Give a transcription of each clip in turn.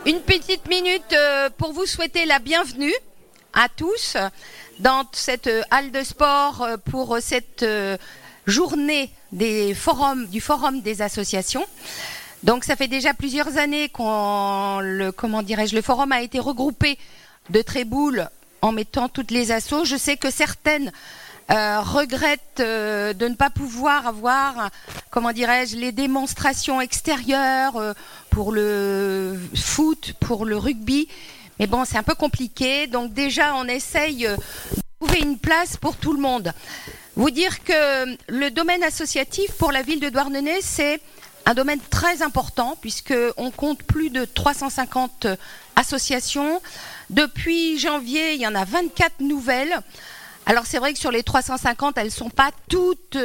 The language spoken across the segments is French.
une petite minute pour vous souhaiter la bienvenue à tous dans cette halle de sport pour cette journée du forum des associations. Donc ça fait déjà plusieurs années le forum a été regroupé de Tréboul en mettant toutes les assos. Je sais que certaines regrettent de ne pas pouvoir avoir, les démonstrations extérieures pour le foot, pour le rugby. Mais bon, c'est un peu compliqué. Donc déjà, on essaye de trouver une place pour tout le monde. Vous dire que le domaine associatif pour la ville de Douarnenez, c'est un domaine très important puisqu'on compte plus de 350 associations. Depuis janvier, il y en a 24 nouvelles. Alors c'est vrai que sur les 350, elles ne sont pas toutes,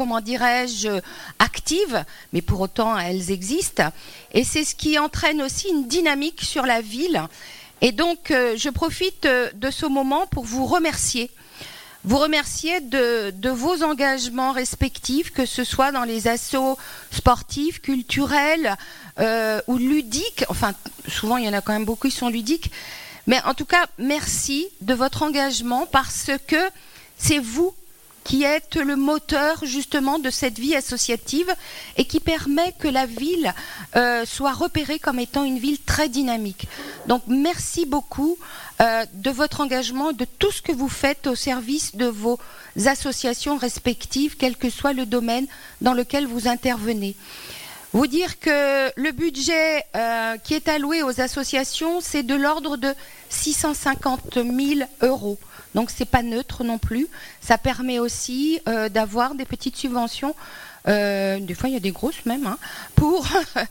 actives, mais pour autant elles existent. Et c'est ce qui entraîne aussi une dynamique sur la ville. Et donc je profite de ce moment pour vous remercier. Vous remercier de vos engagements respectifs, que ce soit dans les assos sportifs, culturels ou ludiques. Enfin, souvent il y en a quand même beaucoup qui sont ludiques. Mais en tout cas, merci de votre engagement parce que c'est vous qui êtes le moteur justement de cette vie associative et qui permet que la ville soit repérée comme étant une ville très dynamique. Donc merci beaucoup de votre engagement, de tout ce que vous faites au service de vos associations respectives, quel que soit le domaine dans lequel vous intervenez. Vous dire que le budget qui est alloué aux associations, c'est de l'ordre de 650 000 €. Donc c'est pas neutre non plus. Ça permet aussi d'avoir des petites subventions. Des fois il y a des grosses même pour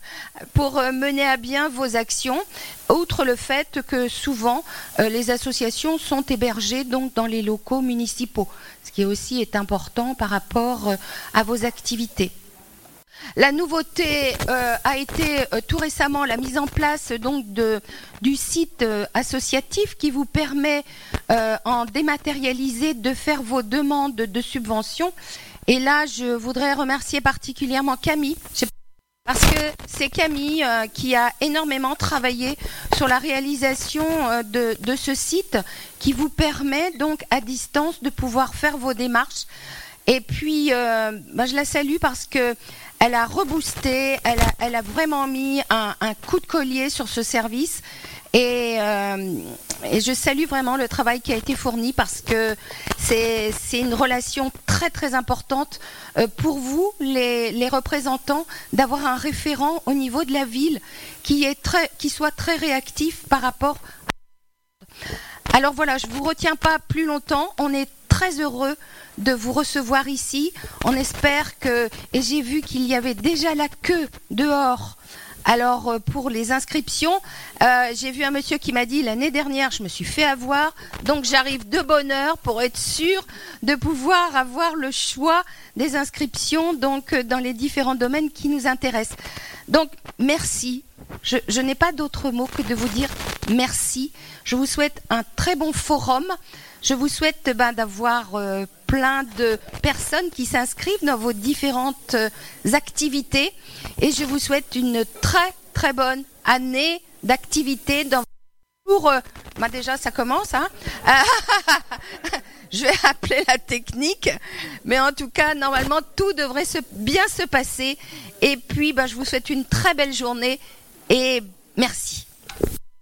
mener à bien vos actions. Outre le fait que souvent les associations sont hébergées donc dans les locaux municipaux, ce qui aussi est important par rapport à vos activités. La nouveauté a été tout récemment la mise en place donc du site associatif qui vous permet en dématérialisé de faire vos demandes de subventions. Et là, je voudrais remercier particulièrement Camille, parce que c'est Camille qui a énormément travaillé sur la réalisation de ce site qui vous permet donc à distance de pouvoir faire vos démarches. Et puis, je la salue parce que elle a reboosté, elle a vraiment mis un coup de collier sur ce service. Et je salue vraiment le travail qui a été fourni parce que c'est une relation très très importante pour vous, les représentants, d'avoir un référent au niveau de la ville qui soit très réactif par rapport. Alors voilà, je vous retiens pas plus longtemps. On est très heureux de vous recevoir ici. On espère que, et j'ai vu qu'il y avait déjà la queue dehors. Alors pour les inscriptions, j'ai vu un monsieur qui m'a dit l'année dernière je me suis fait avoir, donc j'arrive de bonne heure pour être sûr de pouvoir avoir le choix des inscriptions donc dans les différents domaines qui nous intéressent. Donc merci. Je n'ai pas d'autre mot que de vous dire merci. Je vous souhaite un très bon forum. Je vous souhaite d'avoir plein de personnes qui s'inscrivent dans vos différentes activités et je vous souhaite une très très bonne année d'activité déjà ça commence je vais appeler la technique, mais en tout cas normalement tout devrait bien se passer et puis je vous souhaite une très belle journée et merci.